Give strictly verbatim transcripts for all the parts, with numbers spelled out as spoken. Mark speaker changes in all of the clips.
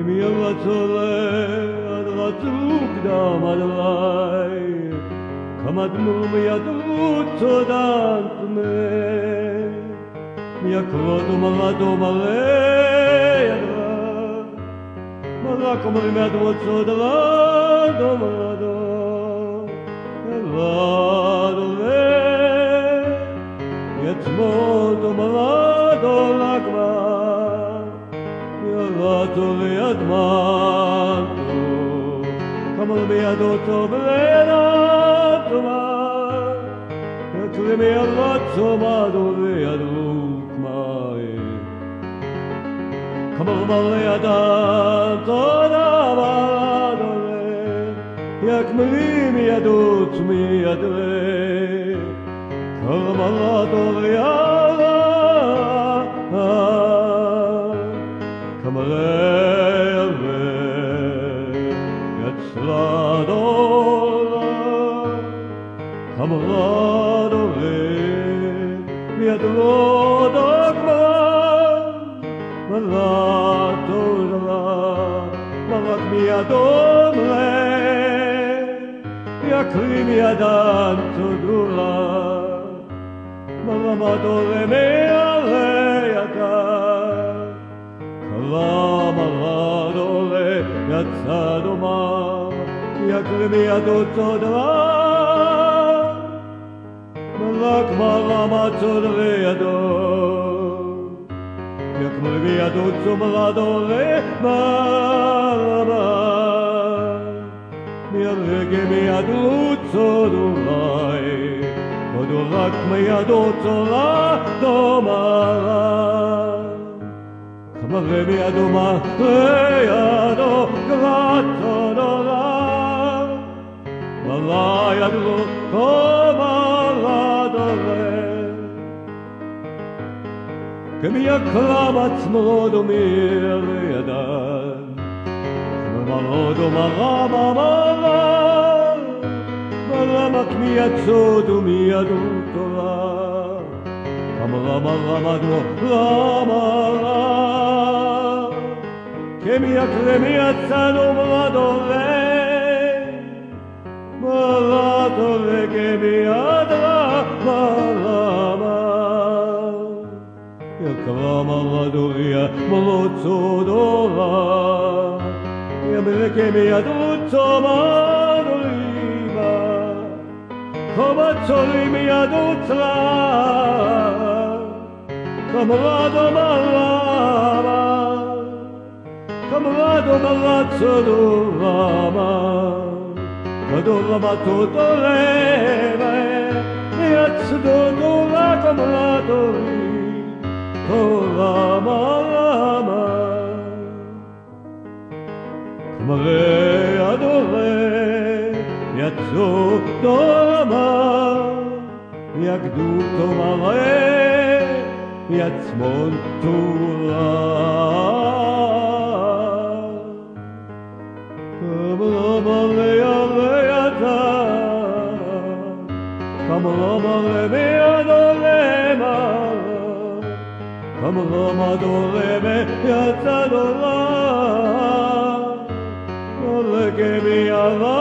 Speaker 1: mi avatole adratuk dam adlai kamad mum yadut todant me mi akrodu malado male yadra malakom mi adut todalado malado Vadole yetmodo malado lagma Yalato yadmanto Kamal miadoto blenato ma Yatlimi alato madole yadukmai Kamal maleadanto namadole Yakmli miadot miadle Kamal yala Kamaleve Yatsladola Kamaladole Miadlodagma Malatola Malak miadomle Yakli miadan todula Malamadole meale yadan Kalamadole yatzadoma Yaklimi adotodra Malak malamatodre yado Yaklimi adotomaladole malama Miarege mi adotodulai Kodolak mi adotola domala Kamale mi adoma leado glattodola Malayadu komaladole Kemi aklamat mlodo mir yadan Malodo malama mala Malamak mi atzodu mi adutola Lama lama do lama la Kemia kremia tsano maladole Maladole kemia dra malama Yaklama ladoria malotsodola Yamele kemia dutto madolima Komatsoli mia dutra Camarado malama Camarado malazzo d'ulama Cadolama tutto leve E azzo d'ula camarado Tolama lama Camare adole E azzo d'olama E agduto male Yatzmon tula Kamalama lealeata Kamalama lemeadolema Kamalama doleme yatzadola Olekemi ala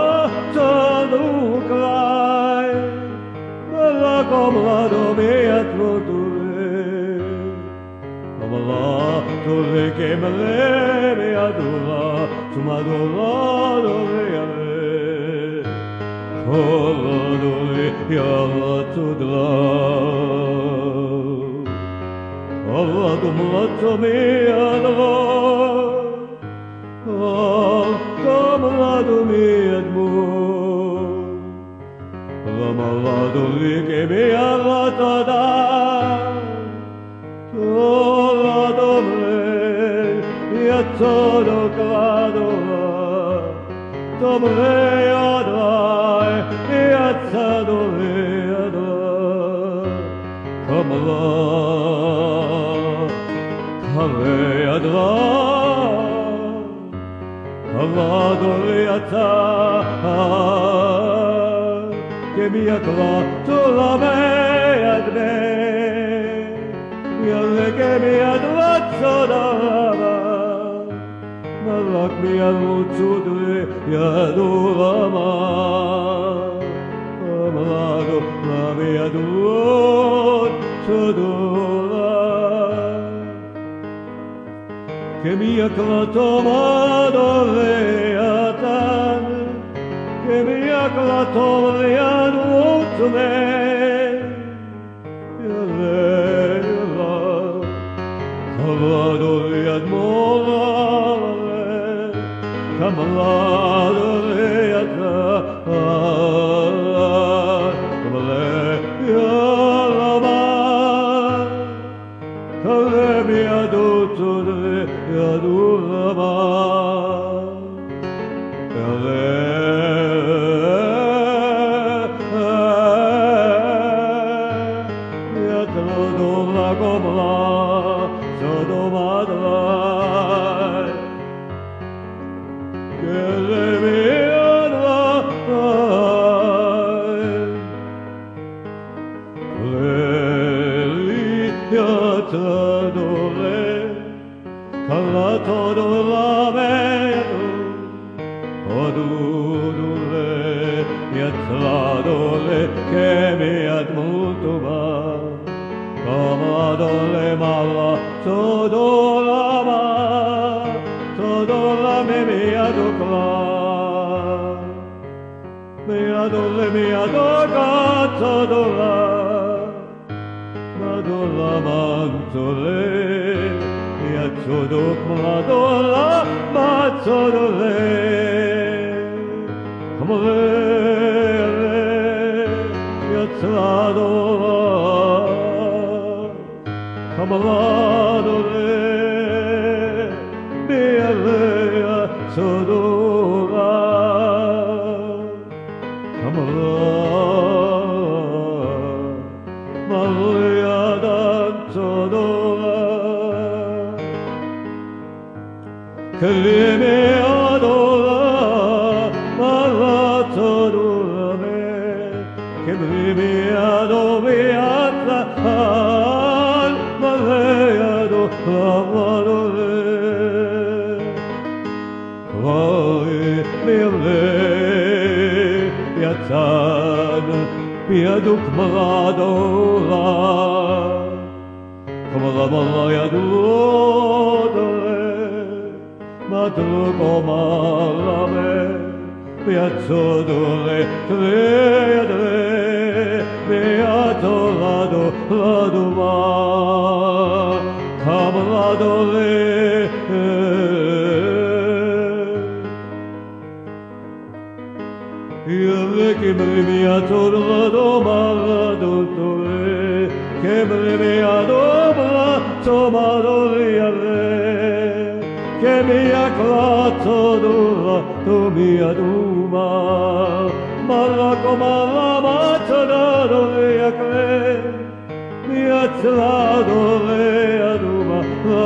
Speaker 1: taduklai Malakom ladomi yatvodu Dove che me leve adula, tu m'adula dove ave, oh dove yalla tudla, oh dumlato mi adla, oh dumlato mi admu, la malado che mi alla tada. Todo clado, dobre adai, e azzado vedo, come la, come adra, come adoriata, che mi acclatto la me ad me, io le che mi adrazzo da רק מירוץ ידעו למה אמרנו למידעות תדולה כמי הקלטו מדורי התן כמי הקלטו לידעות תמי ילה ילה חבדו ליד מורה כמלדו ליד ידעו למה יתרדו לגומלה סודום אדוני כלמי אדוני לילי יתרדו Kalatodo la medu, odudule, yatladole, che mi admutuba, comadole mala, todo la ma, todo la me mi adukla, mi adule mi aduka, todo la, madola mantole. Yatsodok madola matsodole Kamale yatsadola Kamaladole Biale yatsadola Kamala Malaya dantodola Kalime adola, malatodula me, Kalime adobe atlan, Maleyado lamadole. Kvoi mele yatan, Biaduk maladola, Kamala Madrugo malame, piazzodole, credere, beato lado, laduma, camladole. Io che mi atorlado maladotore, che mi adobla, tomadole che mi acclato dura, tu mi aduma, malaco malamato dove acre, mi acclato le aduma,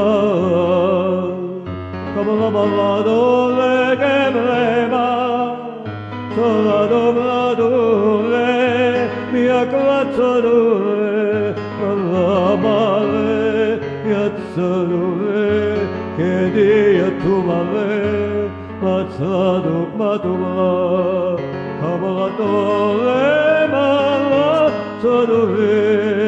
Speaker 1: come la malado le che brema, sola dobra dure, mi acclato dure, malamale, mi acclato che dia tu male, matzaduk matuma, kamatole malatadore,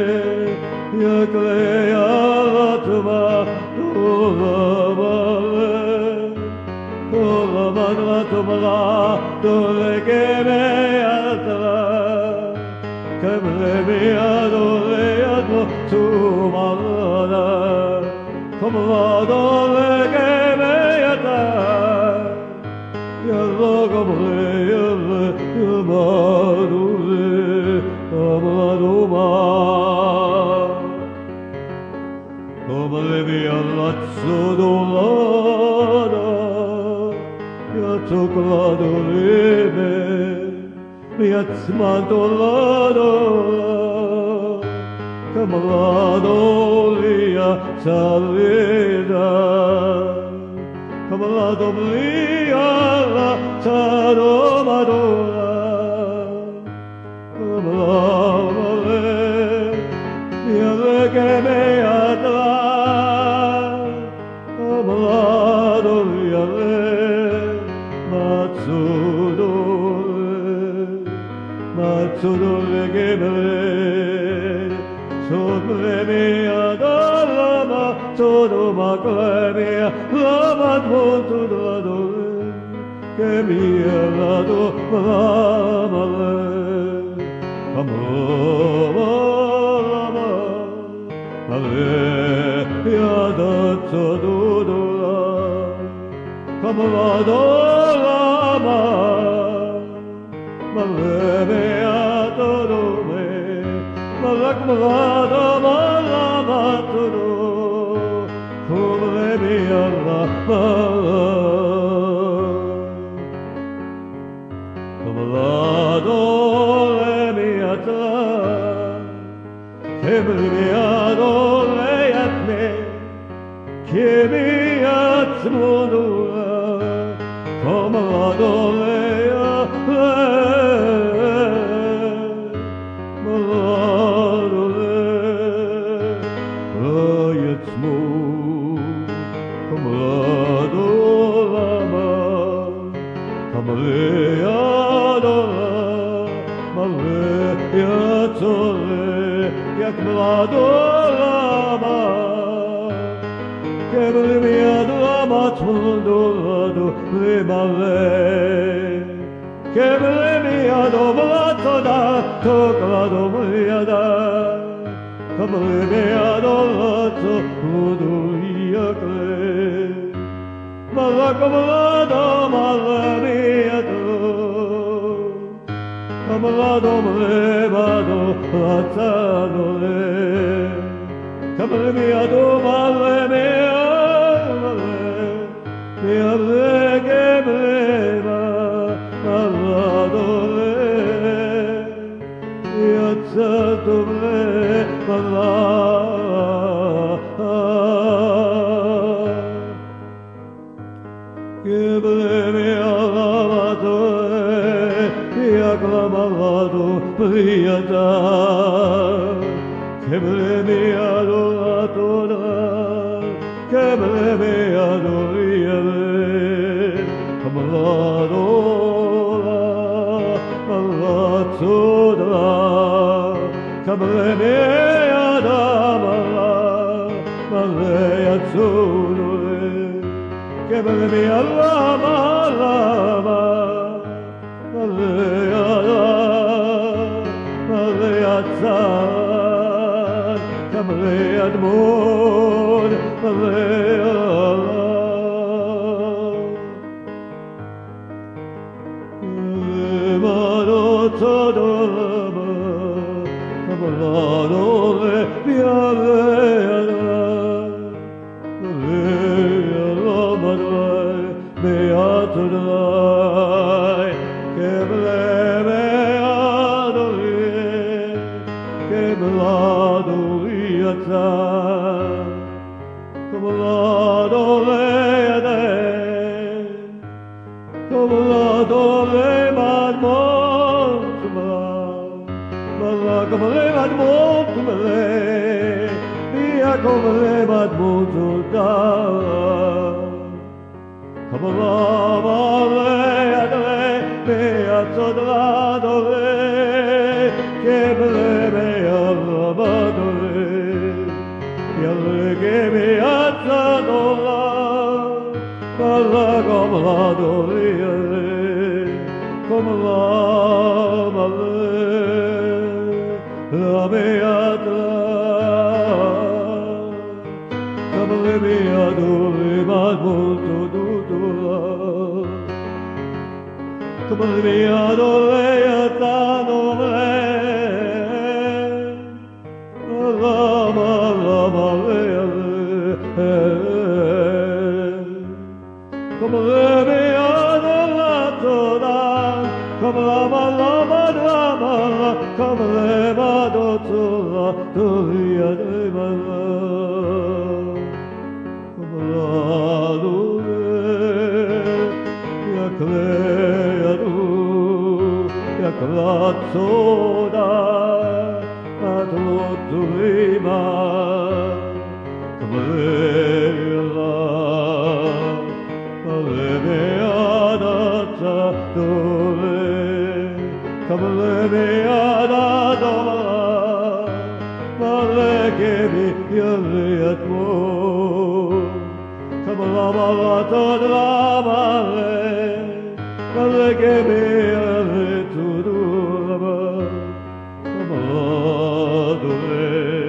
Speaker 1: yakleya latuma, tula male, tula madratuma, tule keme atra, kemle mi adore admo tumala. Kamladole gemeyata, yalla kamle yalla yamadule, kamladuma. Kamle mi yalla tsodolada, yatsokladole me, yatsmadolada. Kamladolia salida, Kamladolia sadomadola, Kamladole, yale que me atrás, Kamladolia. Kemre, Sobremia da lama, todo maclemia, lama molto da dove, che mia lado lama, amore, lama, ale, yada tadudula, kamlado lama, malebea tadome, malak malada malama todo, kumlemia lama, kamlado lemia ta, kemlemia leyatme, kemiyat modula, kamlado leya malado le, leyatmo, kamlado lama, kamleyado maleyatole, jak mlado lama, kemlemiad lama tmundolado lemale, kemlemiado vlatoda toklado mliada, kemlemiado lato ludujakle, malako mlado malemiado, kamlado mlemado latadole, kamlemiado malemiado, miale gemlema maladole, yatzadole malada, gemlemia lamadole, yaklamalado priada, gemlemiado latoda, gemlemiado yale, malado la, malatoda, gemlemiada mala, maleyatodole, gemlemiada malama, maleyada, maleyatan, kamleyadmon, maleyala, malotodolama, kamalodole, bialeyada, maleyala madai, beatodai, kemlemeadoli, kemladoliata, kemladoleyade, kemladole madmontuma, malakamle madmontumale, biakomle madmontuda, kemlamaleyade, beatodradole, kemlemealamadole, yalgemiatadola, malakamladole, komlamale, lameata, kamlemiadole madmotodudula, kamlemiadole yatadole, lama lama leale, kamlemiado latoda, kamlama lama lama, kamlemado tola, toliademala, kamladole, yakleyadu, yaklatsoda, adotulima, kamleyala, kalemeada dove, kalemeada dove. Kebi yatmo Kamalama Todramare Kebi Tudurama Kamadure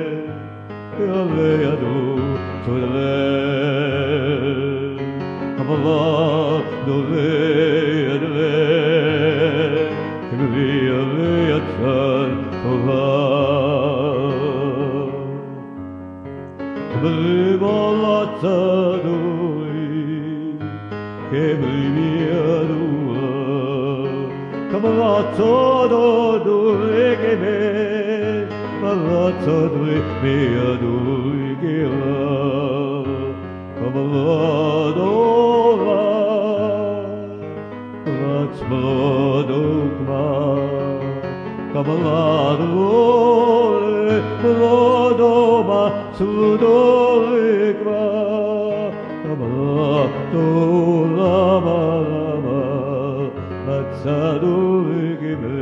Speaker 1: Yadu Tudre Kamadure Yadre Kebi Yatsan Ballatadoi, che briviadua, Camallatadoi, che me, Ballatadoi, meadoi, che la, Camalladora, Ratsmadogma, Camalladore, Brodoma, Sudorikva, Kamalladora, Matsadurikime,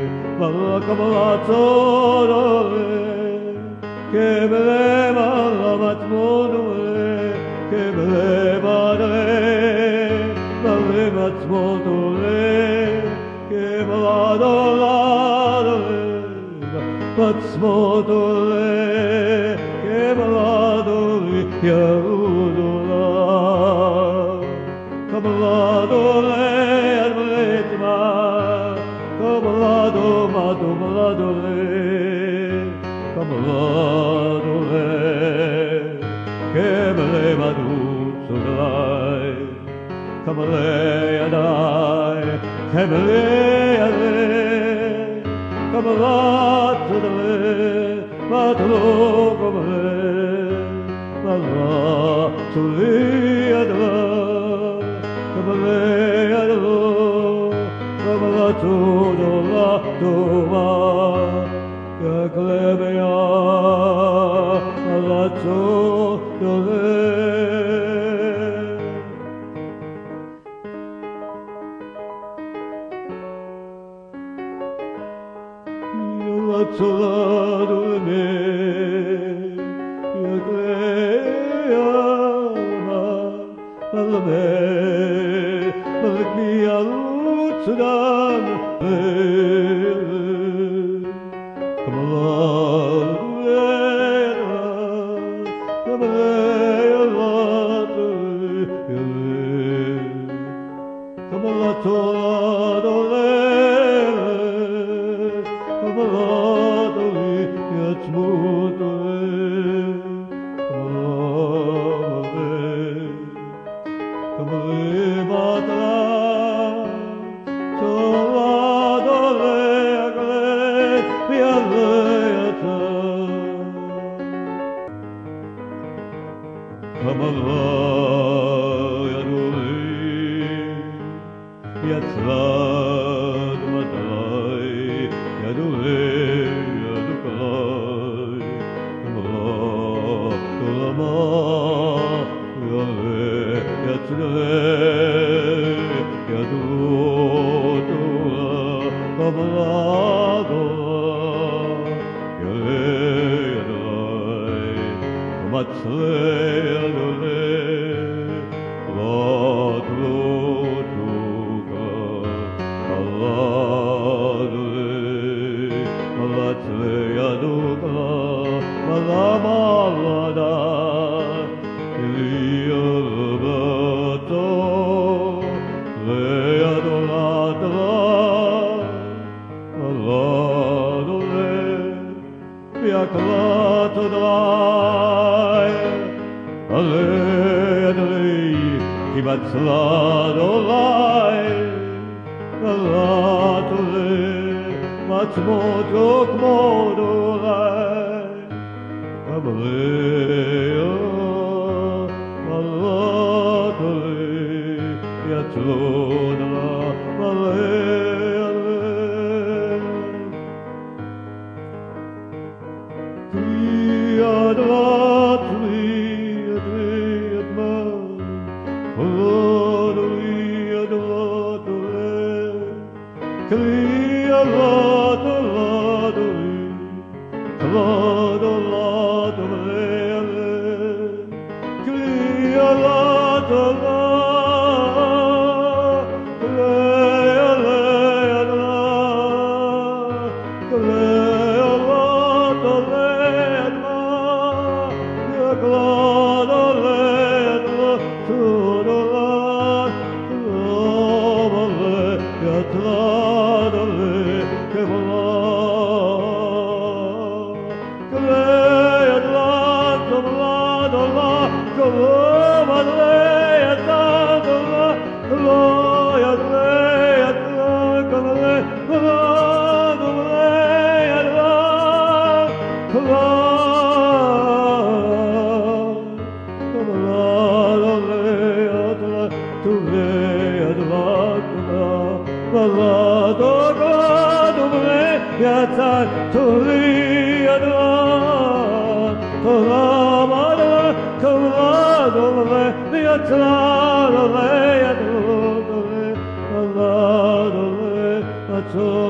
Speaker 1: Kamalladore, Kemele Malamatmodore, Kemele Madre, Malamatmodore, Kemalladore, Matsmodore, Kemalladore, Yahudora, Kamalladore, Alretma, Kamalladoma, Domaladore, Kamalladore, Kemale Madutsurai, Kamale Adai, Kemale Adai, Kamalatadre, Matlokomre, Malaturiadra, Kamaleadro, Kamalatudola, Doma, Yaklebea, Malatudore. Yalatudore, Yakleyama, Malame, Malakmiya Lutsudan, Kamalladora, Kamalladora, Kamalladora, Kamalladora, Yatsmudore, Kamalladore, Kamalladora, Yatsad Matai, Yadule, Yadukai, Kamalama, Yale, Yatsule, Yadutua, Kamaladora, Yale, Yadai, Kamatsle, Yadule, Kibatzladolai, Galatole, Matzmodok Modolai, Kabaleo, Galatole, Yatzloda, Malele, Kriadratli, Adriatma, Kriya Lado Lado, Lado Lado So